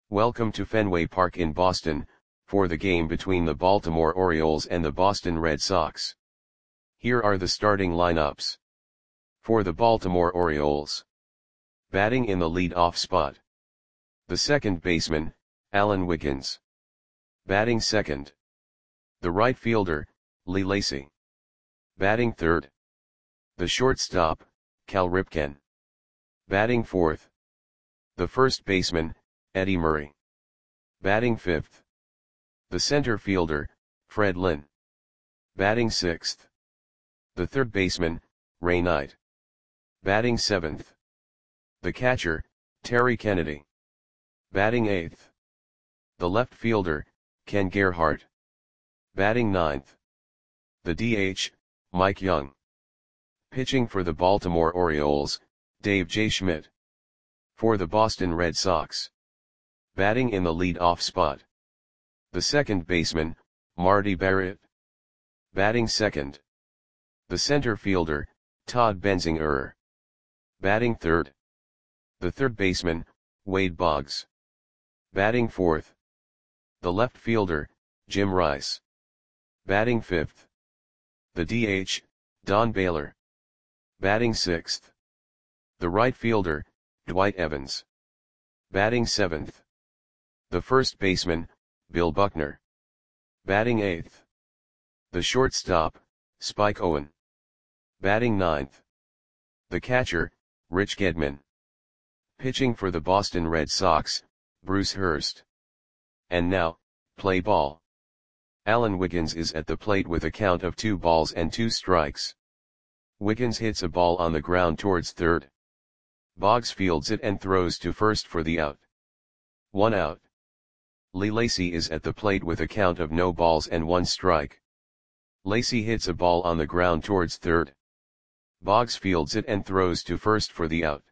Welcome to Fenway Park in Boston, for the game between the Baltimore Orioles and the Boston Red Sox. Here are the starting lineups. For the Baltimore Orioles. Batting in the lead-off spot. The second baseman, Alan Wiggins. Batting second. The right fielder, Lee Lacy. Batting third. The shortstop, Cal Ripken. Batting fourth. The first baseman, Eddie Murray. Batting fifth. The center fielder, Fred Lynn. Batting sixth. The third baseman, Ray Knight. Batting seventh. The catcher, Terry Kennedy. Batting eighth. The left fielder, Ken Gerhart. Batting ninth. The DH, Mike Young. Pitching for the Baltimore Orioles, Dave J. Schmidt. For the Boston Red Sox. Batting in the lead-off spot. The second baseman, Marty Barrett. Batting second. The center fielder, Todd Benzinger. Batting third. The third baseman, Wade Boggs. Batting fourth. The left fielder, Jim Rice. Batting fifth. The DH, Don Baylor. Batting sixth. The right fielder, Dwight Evans. Batting seventh. The first baseman, Bill Buckner. Batting eighth. The shortstop, Spike Owen. Batting ninth. The catcher, Rich Gedman. Pitching for the Boston Red Sox, Bruce Hurst. And now, play ball. Alan Wiggins is at the plate with a count of 2 balls and 2 strikes. Wiggins hits a ball on the ground towards third. Boggs fields it and throws to first for the out. 1 out. Lee Lacy is at the plate with a count of no balls and 1 strike. Lacy hits a ball on the ground towards third. Boggs fields it and throws to first for the out.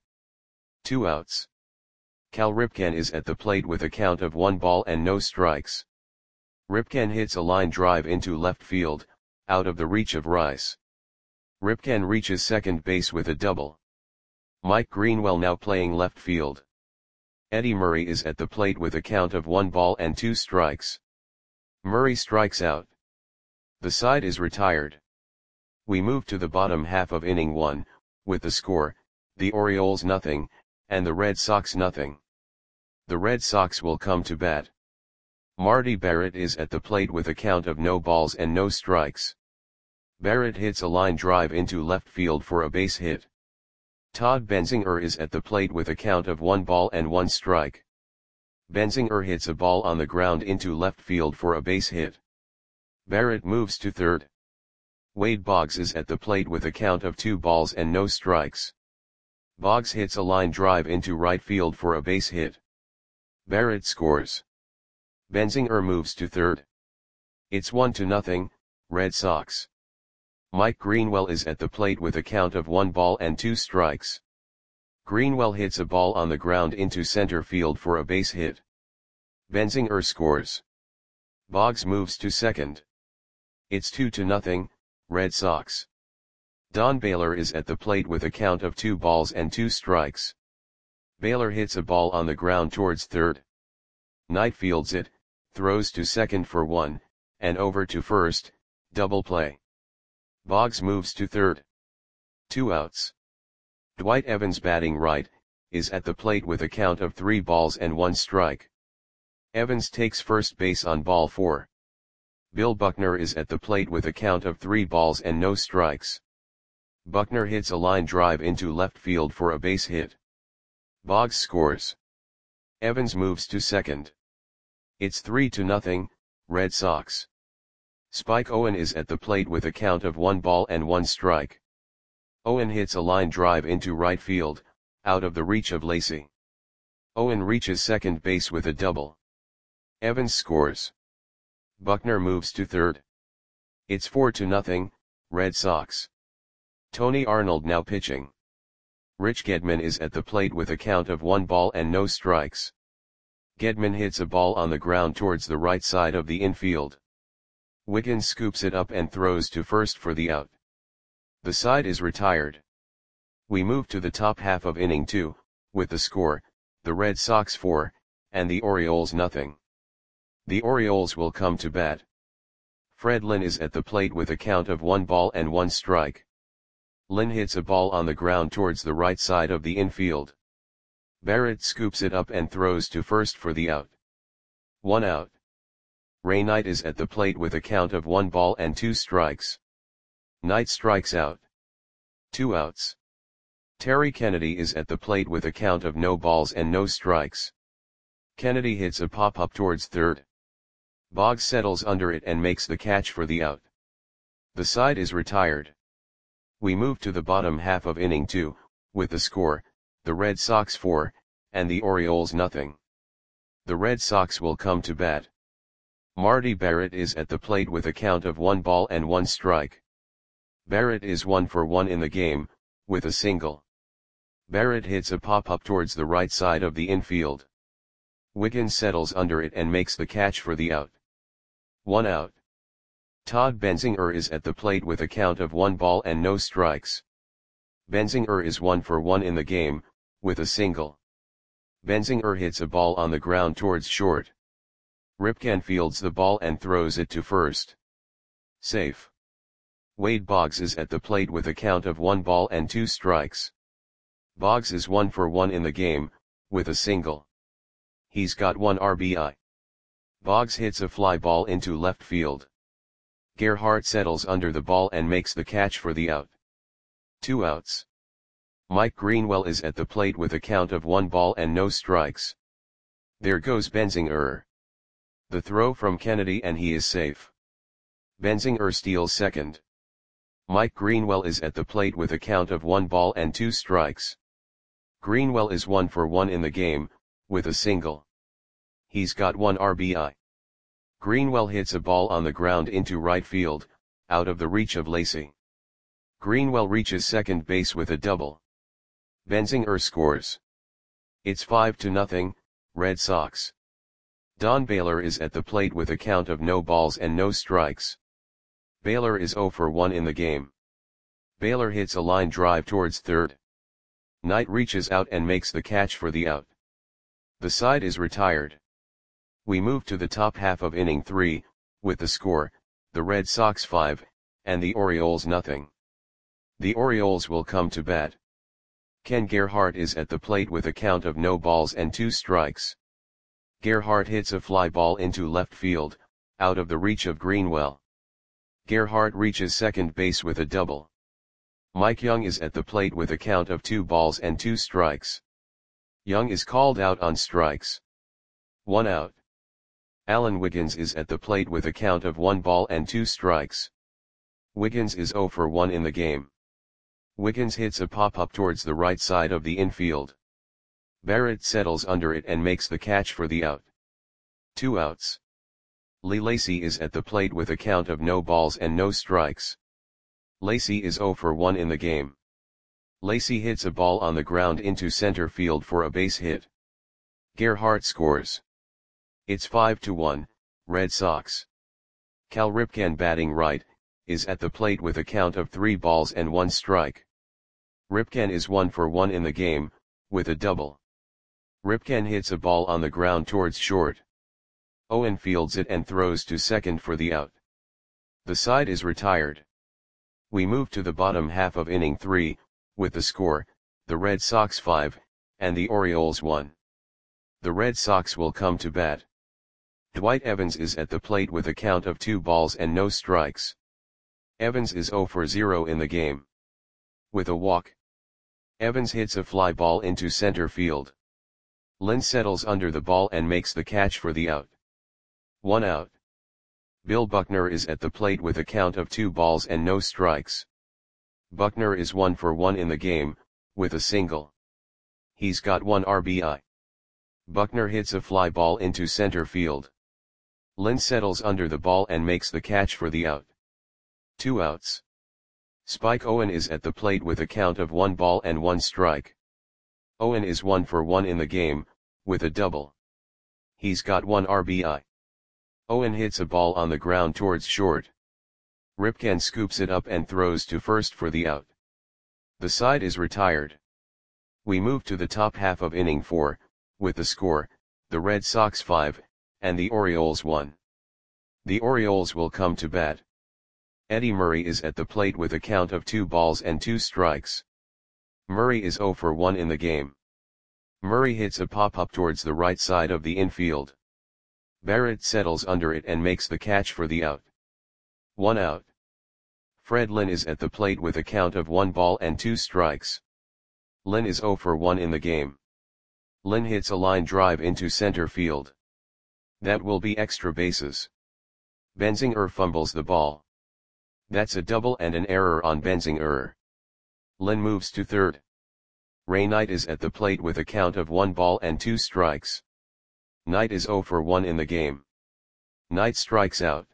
2 outs. Cal Ripken is at the plate with a count of 1 ball and no strikes. Ripken hits a line drive into left field, out of the reach of Rice. Ripken reaches second base with a double. Mike Greenwell now playing left field. Eddie Murray is at the plate with a count of 1 ball and 2 strikes. Murray strikes out. The side is retired. We move to the bottom half of inning 1, with the score, the Orioles nothing, and the Red Sox nothing. The Red Sox will come to bat. Marty Barrett is at the plate with a count of no balls and no strikes. Barrett hits a line drive into left field for a base hit. Todd Benzinger is at the plate with a count of 1 ball and 1 strike. Benzinger hits a ball on the ground into left field for a base hit. Barrett moves to third. Wade Boggs is at the plate with a count of 2 balls and no strikes. Boggs hits a line drive into right field for a base hit. Barrett scores. Benzinger moves to third. It's 1-0, Red Sox. Mike Greenwell is at the plate with a count of 1 ball and 2 strikes. Greenwell hits a ball on the ground into center field for a base hit. Benzinger scores. Boggs moves to second. It's 2-0, Red Sox. Don Baylor is at the plate with a count of 2 balls and 2 strikes. Baylor hits a ball on the ground towards third. Knight fields it, throws to second for 1, and over to first, double play. Boggs moves to third. 2 outs. Dwight Evans batting right, is at the plate with a count of 3 balls and 1 strike. Evans takes first base on ball 4. Bill Buckner is at the plate with a count of 3 balls and no strikes. Buckner hits a line drive into left field for a base hit. Boggs scores. Evans moves to second. It's 3-0, Red Sox. Spike Owen is at the plate with a count of 1 ball and 1 strike. Owen hits a line drive into right field, out of the reach of Lacy. Owen reaches second base with a double. Evans scores. Buckner moves to third. It's 4-0, Red Sox. Tony Arnold now pitching. Rich Gedman is at the plate with a count of 1 ball and no strikes. Gedman hits a ball on the ground towards the right side of the infield. Wiggins scoops it up and throws to first for the out. The side is retired. We move to the top half of inning 2, with the score, the Red Sox 4, and the Orioles nothing. The Orioles will come to bat. Fred Lynn is at the plate with a count of 1 ball and 1 strike. Lynn hits a ball on the ground towards the right side of the infield. Barrett scoops it up and throws to first for the out. 1 out. Ray Knight is at the plate with a count of 1 ball and 2 strikes. Knight strikes out. 2 outs. Terry Kennedy is at the plate with a count of no balls and no strikes. Kennedy hits a pop-up towards third. Boggs settles under it and makes the catch for the out. The side is retired. We move to the bottom half of inning 2, with the score, the Red Sox 4, and the Orioles nothing. The Red Sox will come to bat. Marty Barrett is at the plate with a count of 1 ball and 1 strike. Barrett is 1 for 1 in the game, with a single. Barrett hits a pop-up towards the right side of the infield. Wiggins settles under it and makes the catch for the out. 1 out. Todd Benzinger is at the plate with a count of 1 ball and no strikes. Benzinger is 1 for 1 in the game, with a single. Benzinger hits a ball on the ground towards short. Ripken fields the ball and throws it to first. Safe. Wade Boggs is at the plate with a count of 1 ball and 2 strikes. Boggs is 1 for 1 in the game, with a single. He's got 1 RBI. Boggs hits a fly ball into left field. Gerhart settles under the ball and makes the catch for the out. 2 outs. Mike Greenwell is at the plate with a count of 1 ball and no strikes. There goes Benzinger. The throw from Kennedy and he is safe. Benzinger steals second. Mike Greenwell is at the plate with a count of 1 ball and 2 strikes. Greenwell is 1 for 1 in the game, with a single. He's got 1 RBI. Greenwell hits a ball on the ground into right field, out of the reach of Lacy. Greenwell reaches second base with a double. Benzinger scores. It's 5-0, Red Sox. Don Baylor is at the plate with a count of no balls and no strikes. Baylor is 0 for 1 in the game. Baylor hits a line drive towards third. Knight reaches out and makes the catch for the out. The side is retired. We move to the top half of inning 3, with the score, the Red Sox 5, and the Orioles nothing. The Orioles will come to bat. Ken Gerhart is at the plate with a count of no balls and 2 strikes. Gerhart hits a fly ball into left field, out of the reach of Greenwell. Gerhart reaches second base with a double. Mike Young is at the plate with a count of 2 balls and 2 strikes. Young is called out on strikes. 1 out. Alan Wiggins is at the plate with a count of 1 ball and 2 strikes. Wiggins is 0 for 1 in the game. Wiggins hits a pop-up towards the right side of the infield. Barrett settles under it and makes the catch for the out. 2 outs. Lee Lacy is at the plate with a count of no balls and no strikes. Lacy is 0 for 1 in the game. Lacy hits a ball on the ground into center field for a base hit. Gerhart scores. It's 5-1, Red Sox. Cal Ripken, batting right, is at the plate with a count of 3 balls and 1 strike. Ripken is 1 for 1 in the game, with a double. Ripken hits a ball on the ground towards short. Owen fields it and throws to second for the out. The side is retired. We move to the bottom half of inning 3, with the score, the Red Sox 5, and the Orioles 1. The Red Sox will come to bat. Dwight Evans is at the plate with a count of 2 balls and no strikes. Evans is 0 for 0 in the game. With a walk. Evans hits a fly ball into center field. Lynn settles under the ball and makes the catch for the out. 1 out. Bill Buckner is at the plate with a count of 2 balls and no strikes. Buckner is 1 for 1 in the game, with a single. He's got 1 RBI. Buckner hits a fly ball into center field. Lynn settles under the ball and makes the catch for the out. 2 outs. Spike Owen is at the plate with a count of 1 ball and 1 strike. Owen is 1 for 1 in the game, with a double. He's got 1 RBI. Owen hits a ball on the ground towards short. Ripken scoops it up and throws to first for the out. The side is retired. We move to the top half of inning 4, with the score, the Red Sox 5, and the Orioles 1. The Orioles will come to bat. Eddie Murray is at the plate with a count of 2 balls and 2 strikes. Murray is 0 for 1 in the game. Murray hits a pop-up towards the right side of the infield. Barrett settles under it and makes the catch for the out. 1 out. Fred Lynn is at the plate with a count of 1 ball and 2 strikes. Lynn is 0 for 1 in the game. Lynn hits a line drive into center field. That will be extra bases. Benzinger fumbles the ball. That's a double and an error on Benzinger. Lynn moves to third. Ray Knight is at the plate with a count of 1 ball and 2 strikes. Knight is 0 for 1 in the game. Knight strikes out.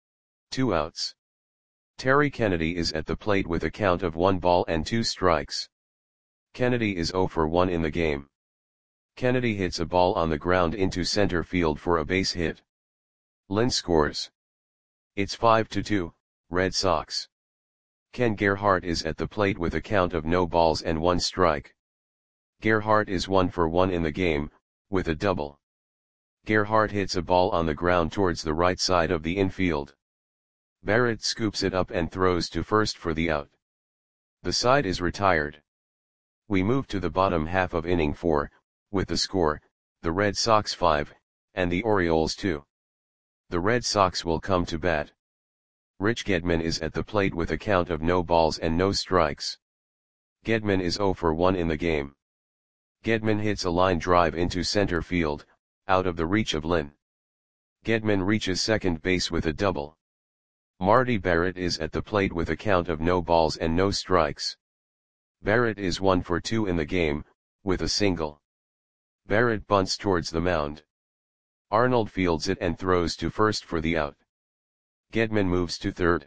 2 outs. Terry Kennedy is at the plate with a count of 1 ball and 2 strikes. Kennedy is 0 for 1 in the game. Kennedy hits a ball on the ground into center field for a base hit. Lynn scores. It's 5-2, Red Sox. Ken Gerhart is at the plate with a count of no balls and 1 strike. Gerhart is 1 for 1 in the game, with a double. Gerhart hits a ball on the ground towards the right side of the infield. Barrett scoops it up and throws to first for the out. The side is retired. We move to the bottom half of inning 4, with the score, the Red Sox 5, and the Orioles 2. The Red Sox will come to bat. Rich Gedman is at the plate with a count of no balls and no strikes. Gedman is 0 for 1 in the game. Gedman hits a line drive into center field, out of the reach of Lynn. Gedman reaches second base with a double. Marty Barrett is at the plate with a count of no balls and no strikes. Barrett is 1 for 2 in the game, with a single. Barrett bunts towards the mound. Arnold fields it and throws to first for the out. Gedman moves to third.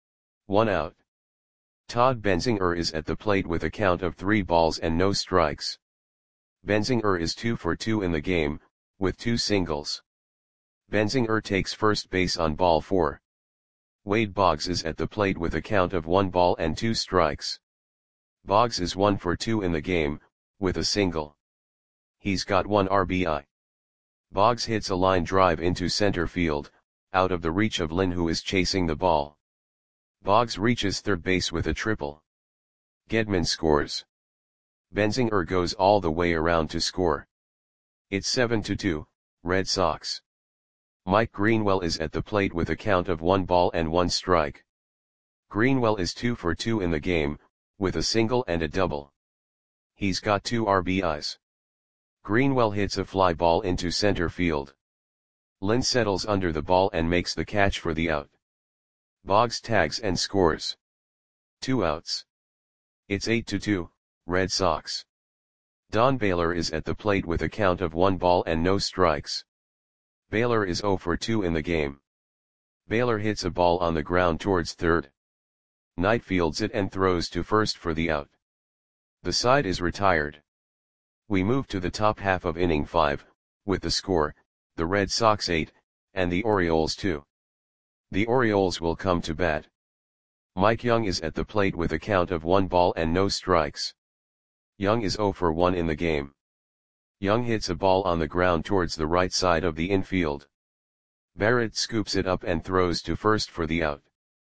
1 out. Todd Benzinger is at the plate with a count of 3 balls and no strikes. Benzinger is 2 for 2 in the game, with 2 singles. Benzinger takes first base on ball 4. Wade Boggs is at the plate with a count of 1 ball and 2 strikes. Boggs is 1 for 2 in the game, with a single. He's got 1 RBI. Boggs hits a line drive into center field, out of the reach of Lynn who is chasing the ball. Boggs reaches third base with a triple. Gedman scores. Benzinger goes all the way around to score. It's 7-2, Red Sox. Mike Greenwell is at the plate with a count of 1 ball and 1 strike. Greenwell is 2 for 2 in the game, with a single and a double. He's got 2 RBIs. Greenwell hits a fly ball into center field. Lynn settles under the ball and makes the catch for the out. Boggs tags and scores. 2 outs. It's 8-2, Red Sox. Don Baylor is at the plate with a count of 1 ball and no strikes. Baylor is 0 for 2 in the game. Baylor hits a ball on the ground towards third. Knight fields it and throws to first for the out. The side is retired. We move to the top half of inning 5, with the score, the Red Sox 8, and the Orioles 2. The Orioles will come to bat. Mike Young is at the plate with a count of 1 ball and no strikes. Young is 0 for 1 in the game. Young hits a ball on the ground towards the right side of the infield. Barrett scoops it up and throws to first for the out.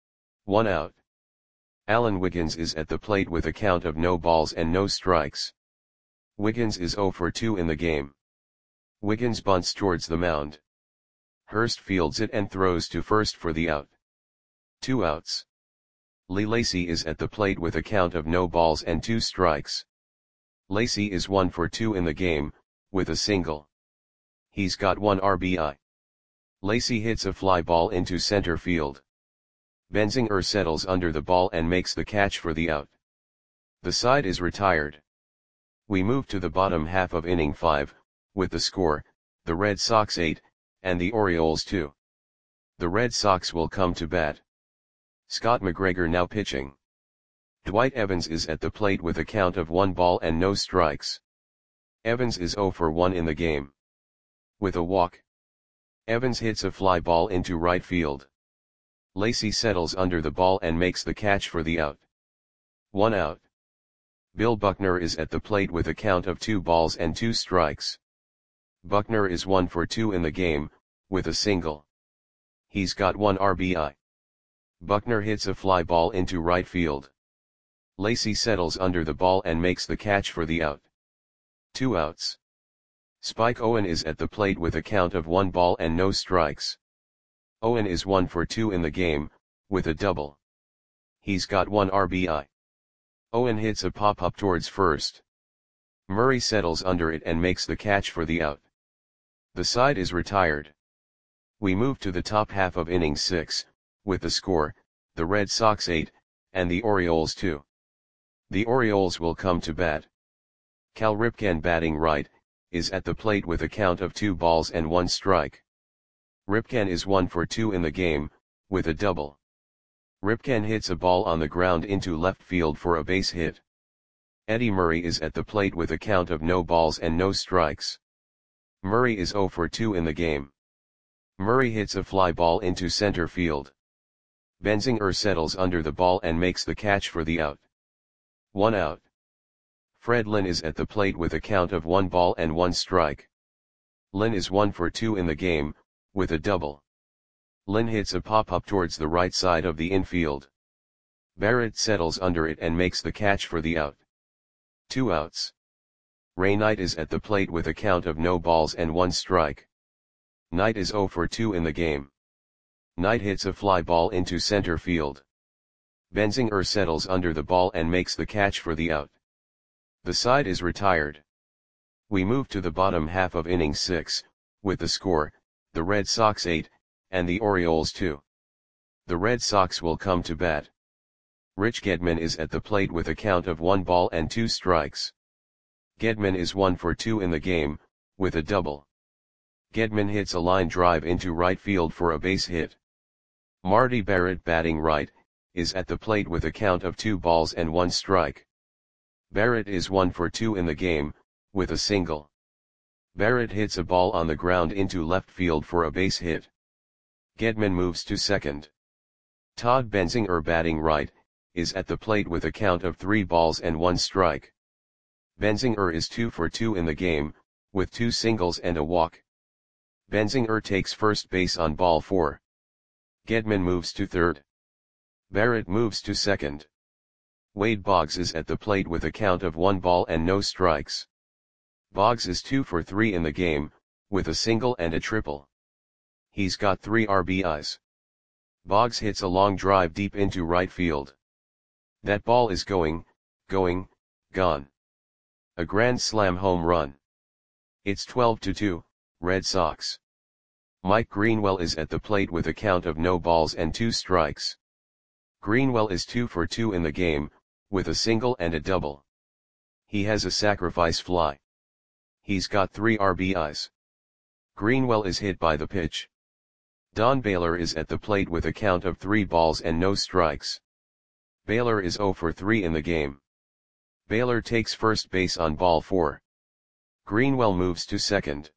1 out. Alan Wiggins is at the plate with a count of no balls and no strikes. Wiggins is 0 for 2 in the game. Wiggins bunts towards the mound. Hurst fields it and throws to first for the out. 2 outs. Lee Lacy is at the plate with a count of no balls and 2 strikes. Lacy is 1 for 2 in the game, with a single. He's got 1 RBI. Lacy hits a fly ball into center field. Benzinger settles under the ball and makes the catch for the out. The side is retired. We move to the bottom half of inning 5, with the score, the Red Sox 8, and the Orioles 2. The Red Sox will come to bat. Scott McGregor now pitching. Dwight Evans is at the plate with a count of 1 ball and no strikes. Evans is 0 for 1 in the game. With a walk. Evans hits a fly ball into right field. Lacy settles under the ball and makes the catch for the out. 1 out. Bill Buckner is at the plate with a count of 2 balls and 2 strikes. Buckner is 1 for 2 in the game, with a single. He's got 1 RBI. Buckner hits a fly ball into right field. Lacy settles under the ball and makes the catch for the out. 2 outs. Spike Owen is at the plate with a count of 1 ball and no strikes. Owen is 1 for 2 in the game, with a double. He's got 1 RBI. Owen hits a pop-up towards first. Murray settles under it and makes the catch for the out. The side is retired. We move to the top half of inning 6, with the score, the Red Sox 8, and the Orioles 2. The Orioles will come to bat. Cal Ripken, batting right, is at the plate with a count of 2 balls and 1 strike. Ripken is 1 for 2 in the game, with a double. Ripken hits a ball on the ground into left field for a base hit. Eddie Murray is at the plate with a count of no balls and no strikes. Murray is 0 for 2 in the game. Murray hits a fly ball into center field. Benzinger settles under the ball and makes the catch for the out. 1 out. Fred Lynn is at the plate with a count of 1 ball and 1 strike. Lynn is 1 for 2 in the game, with a double. Lynn hits a pop-up towards the right side of the infield. Barrett settles under it and makes the catch for the out. 2 outs. Ray Knight is at the plate with a count of no balls and 1 strike. Knight is 0 for 2 in the game. Knight hits a fly ball into center field. Benzinger settles under the ball and makes the catch for the out. The side is retired. We move to the bottom half of inning 6, with the score, the Red Sox 8, and the Orioles 2. The Red Sox will come to bat. Rich Gedman is at the plate with a count of 1 ball and 2 strikes. Gedman is 1 for 2 in the game, with a double. Gedman hits a line drive into right field for a base hit. Marty Barrett, batting right, is at the plate with a count of 2 balls and 1 strike. Barrett is 1 for 2 in the game, with a single. Barrett hits a ball on the ground into left field for a base hit. Gedman moves to second. Todd Benzinger, batting right, is at the plate with a count of 3 balls and 1 strike. Benzinger is 2 for 2 in the game, with 2 singles and a walk. Benzinger takes first base on ball 4. Gedman moves to third. Barrett moves to second. Wade Boggs is at the plate with a count of 1 ball and no strikes. Boggs is 2 for 3 in the game, with a single and a triple. He's got 3 RBIs. Boggs hits a long drive deep into right field. That ball is gone. A grand slam home run. It's 12-2, Red Sox. Mike Greenwell is at the plate with a count of no balls and 2 strikes. Greenwell is 2 for 2 in the game, with a single and a double. He has a sacrifice fly. He's got 3 RBIs. Greenwell is hit by the pitch. Don Baylor is at the plate with a count of 3 balls and no strikes. Baylor is 0 for 3 in the game. Baylor takes first base on ball 4. Greenwell moves to second.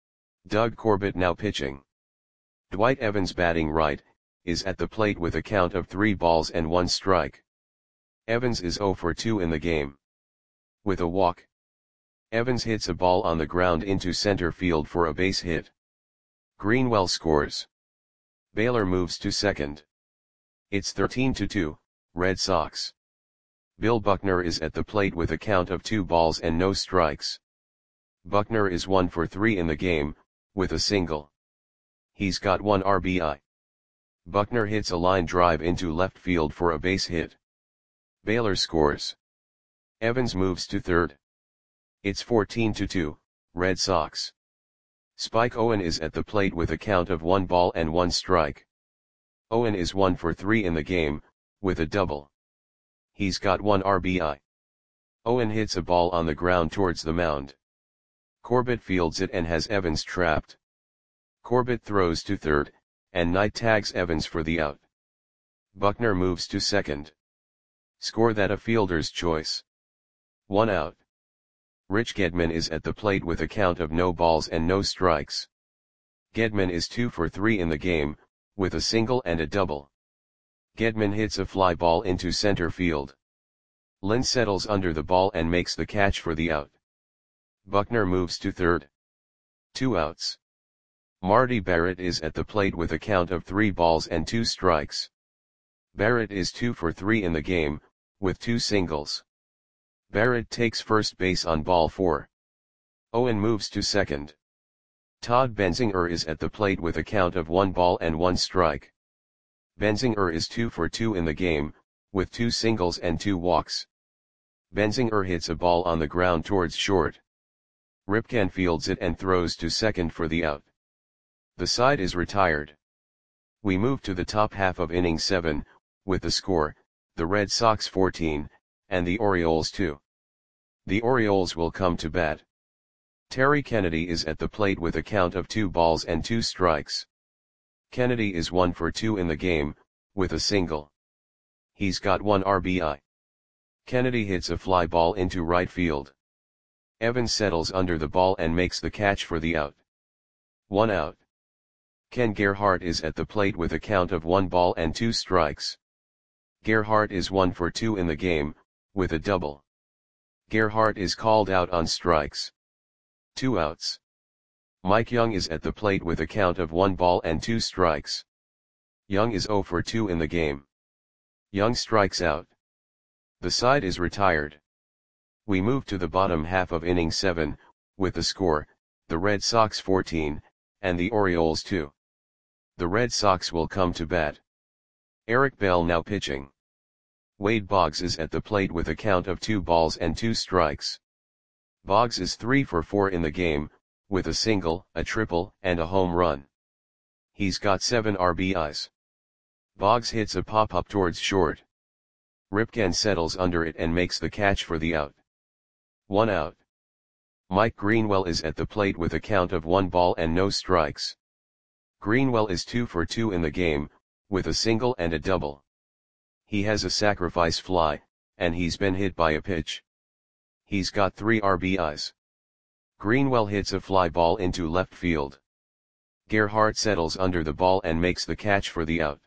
Doug Corbett now pitching. Dwight Evans, batting right, is at the plate with a count of 3 balls and 1 strike. Evans is 0 for 2 in the game. With a walk. Evans hits a ball on the ground into center field for a base hit. Greenwell scores. Baylor moves to second. It's 13-2, Red Sox. Bill Buckner is at the plate with a count of 2 balls and no strikes. Buckner is 1 for 3 in the game, with a single. He's got 1 RBI. Buckner hits a line drive into left field for a base hit. Baylor scores. Evans moves to third. It's 14-2, Red Sox. Spike Owen is at the plate with a count of 1 ball and 1 strike. Owen is 1 for 3 in the game, with a double. He's got 1 RBI. Owen hits a ball on the ground towards the mound. Corbett fields it and has Evans trapped. Corbett throws to third, and Knight tags Evans for the out. Buckner moves to second. Score that a fielder's choice. 1 out. Rich Gedman is at the plate with a count of no balls and no strikes. Gedman is 2 for 3 in the game, with a single and a double. Gedman hits a fly ball into center field. Lynn settles under the ball and makes the catch for the out. Buckner moves to third. 2 outs. Marty Barrett is at the plate with a count of 3 balls and 2 strikes. Barrett is 2 for 3 in the game, with 2 singles. Barrett takes first base on ball 4. Owen moves to second. Todd Benzinger is at the plate with a count of 1 ball and 1 strike. Benzinger is 2 for 2 in the game, with 2 singles and 2 walks. Benzinger hits a ball on the ground towards short. Ripken fields it and throws to second for the out. The side is retired. We move to the top half of inning 7, with the score, the Red Sox 14, and the Orioles 2. The Orioles will come to bat. Terry Kennedy is at the plate with a count of 2 balls and 2 strikes. Kennedy is 1 for 2 in the game, with a single. He's got 1 RBI. Kennedy hits a fly ball into right field. Evans settles under the ball and makes the catch for the out. 1 out. Ken Gerhart is at the plate with a count of 1 ball and 2 strikes. Gerhart is 1 for 2 in the game, with a double. Gerhart is called out on strikes. 2 outs. Mike Young is at the plate with a count of 1 ball and 2 strikes. Young is 0 for 2 in the game. Young strikes out. The side is retired. We move to the bottom half of inning 7, with the score, the Red Sox 14, and the Orioles 2. The Red Sox will come to bat. Eric Bell now pitching. Wade Boggs is at the plate with a count of 2 balls and 2 strikes. Boggs is 3 for 4 in the game, with a single, a triple, and a home run. He's got 7 RBIs. Boggs hits a pop-up towards short. Ripken settles under it and makes the catch for the out. 1 out. Mike Greenwell is at the plate with a count of 1 ball and no strikes. Greenwell is 2 for 2 in the game, with a single and a double. He has a sacrifice fly, and he's been hit by a pitch. He's got 3 RBIs. Greenwell hits a fly ball into left field. Gerhart settles under the ball and makes the catch for the out.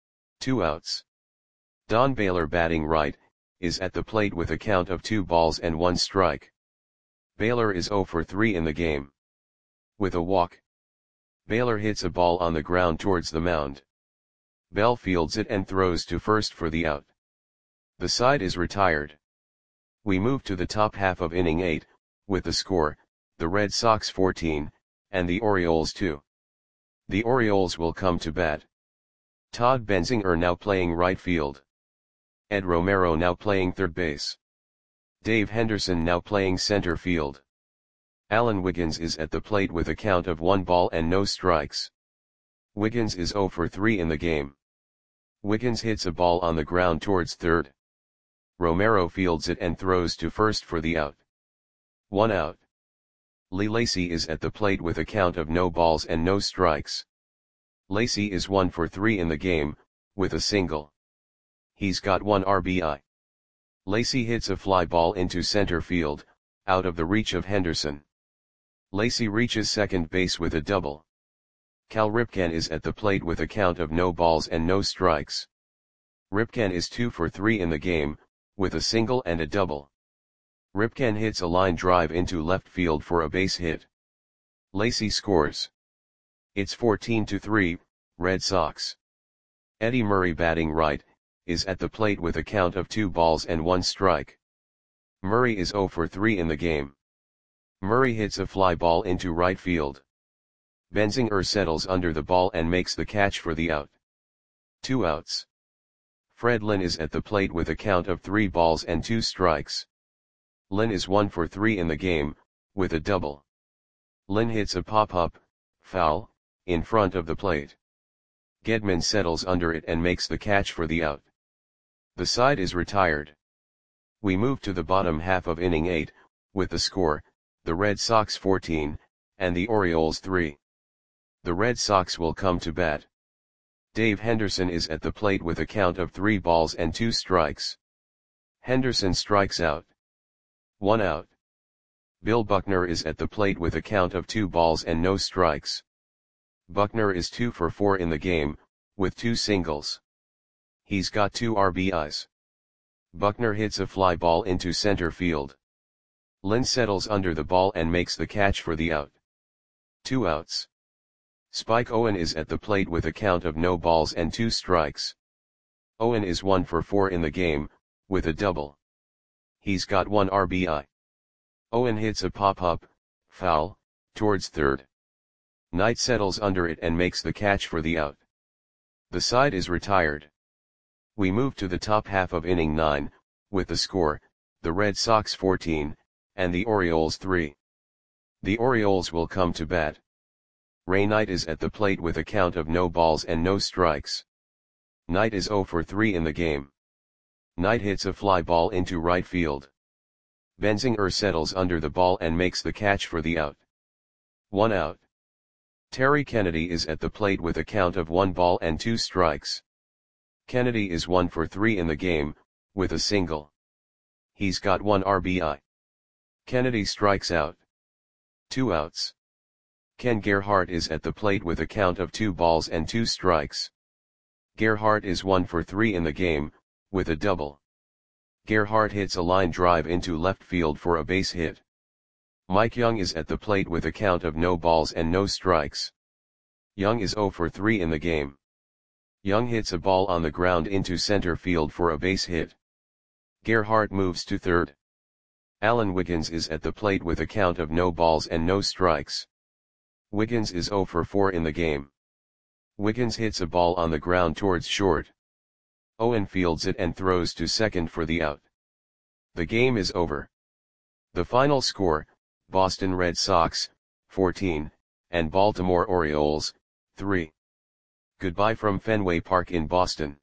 2 outs. Don Baylor batting right, is at the plate with a count of 2 balls and 1 strike. Baylor is 0 for 3 in the game. With a walk. Baylor hits a ball on the ground towards the mound. Bell fields it and throws to first for the out. The side is retired. We move to the top half of inning 8, with the score, the Red Sox 14, and the Orioles 2. The Orioles will come to bat. Todd Benzinger now playing right field. Ed Romero now playing third base. Dave Henderson now playing center field. Alan Wiggins is at the plate with a count of 1 ball and no strikes. Wiggins is 0 for 3 in the game. Wiggins hits a ball on the ground towards third. Romero fields it and throws to first for the out. 1 out. Lee Lacy is at the plate with a count of no balls and no strikes. Lacy is 1 for 3 in the game, with a single. He's got 1 RBI. Lacy hits a fly ball into center field, out of the reach of Henderson. Lacy reaches second base with a double. Cal Ripken is at the plate with a count of no balls and no strikes. Ripken is 2 for 3 in the game, with a single and a double. Ripken hits a line drive into left field for a base hit. Lacy scores. It's 14-3, Red Sox. Eddie Murray batting right, is at the plate with a count of 2 balls and 1 strike. Murray is 0 for 3 in the game. Murray hits a fly ball into right field. Benzinger settles under the ball and makes the catch for the out. 2 outs. Fred Lynn is at the plate with a count of 3 balls and 2 strikes. Lynn is 1 for 3 in the game, with a double. Lynn hits a pop-up, foul, in front of the plate. Gedman settles under it and makes the catch for the out. The side is retired. We move to the bottom half of inning 8, with the score, the Red Sox 14, and the Orioles 3. The Red Sox will come to bat. Dave Henderson is at the plate with a count of 3 balls and 2 strikes. Henderson strikes out. 1 out. Bill Buckner is at the plate with a count of 2 balls and no strikes. Buckner is 2 for 4 in the game, with 2 singles. He's got 2 RBIs. Buckner hits a fly ball into center field. Lynn settles under the ball and makes the catch for the out. 2 outs. Spike Owen is at the plate with a count of no balls and 2 strikes. Owen is 1 for 4 in the game, with a double. He's got 1 RBI. Owen hits a pop-up, foul, towards third. Knight settles under it and makes the catch for the out. The side is retired. We move to the top half of inning 9, with the score, the Red Sox 14, and the Orioles 3. The Orioles will come to bat. Ray Knight is at the plate with a count of no balls and no strikes. Knight is 0 for 3 in the game. Knight hits a fly ball into right field. Benzinger settles under the ball and makes the catch for the out. 1 out. Terry Kennedy is at the plate with a count of 1 ball and 2 strikes. Kennedy is 1 for 3 in the game, with a single. He's got 1 RBI. Kennedy strikes out. 2 outs. Ken Gerhart is at the plate with a count of 2 balls and 2 strikes. Gerhart is 1 for 3 in the game, with a double. Gerhart hits a line drive into left field for a base hit. Mike Young is at the plate with a count of no balls and no strikes. Young is 0 for 3 in the game. Young hits a ball on the ground into center field for a base hit. Gerhart moves to third. Alan Wiggins is at the plate with a count of no balls and no strikes. Wiggins is 0 for 4 in the game. Wiggins hits a ball on the ground towards short. Owen fields it and throws to second for the out. The game is over. The final score, Boston Red Sox, 14, and Baltimore Orioles, 3. Goodbye from Fenway Park in Boston.